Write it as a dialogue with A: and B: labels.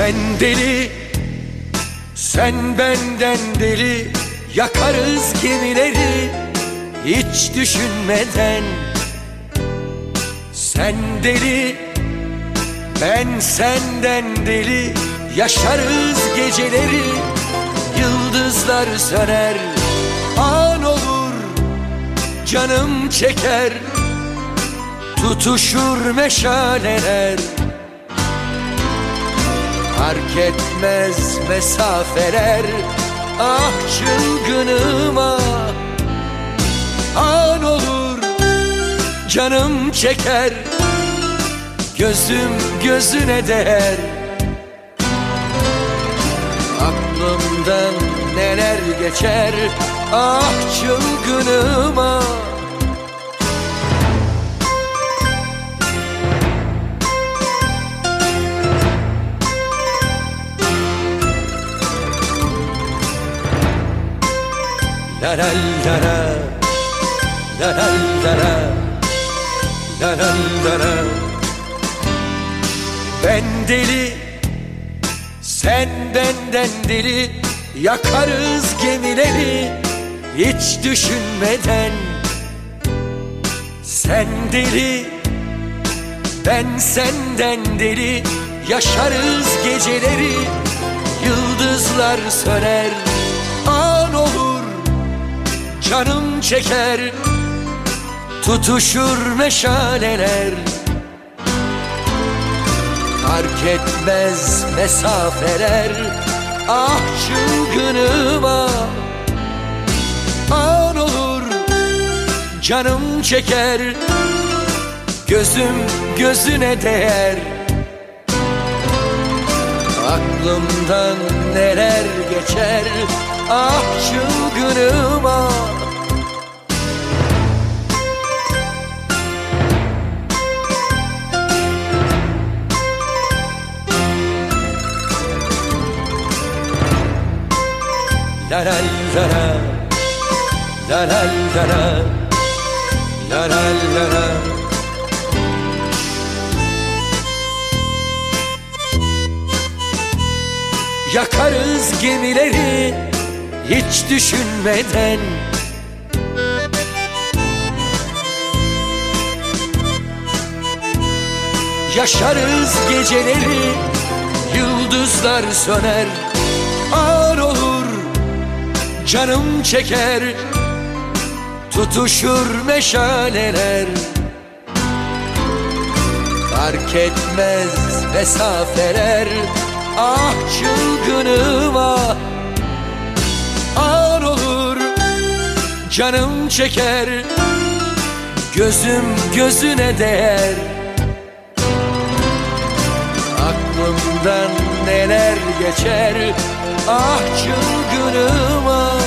A: Ben deli, sen benden deli, yakarız gemileri hiç düşünmeden. Sen deli, ben senden deli, yaşarız geceleri, yıldızlar söner, an olur, canım çeker, tutuşur meşaleler. Fark etmez mesafeler, ah çılgınıma, an olur, canım çeker, gözüm gözüne değer. Aklımdan neler geçer, ah çılgınıma. La la la la, la la la la, la la la la. Ben deli, sen benden deli, yakarız gemileri hiç düşünmeden. Sen deli, ben senden deli, yaşarız geceleri, yıldızlar söner, an olur, canım çeker, tutuşur meşaleler. Fark etmez mesafeler, ah çılgınıma, an olur, canım çeker, gözüm gözüne değer. Aklımdan neler geçer, ah çılgınıma. La la la la, la la la la, la la la. Yakarız gemileri hiç düşünmeden. Yaşarız geceleri, yıldızlar söner, an olur, canım çeker, tutuşur meşaleler. Fark etmez mesafeler, ah çılgınıma, an olur, canım çeker, gözüm gözüne değer. Aklımdan neler geçer, ah çılgınıma.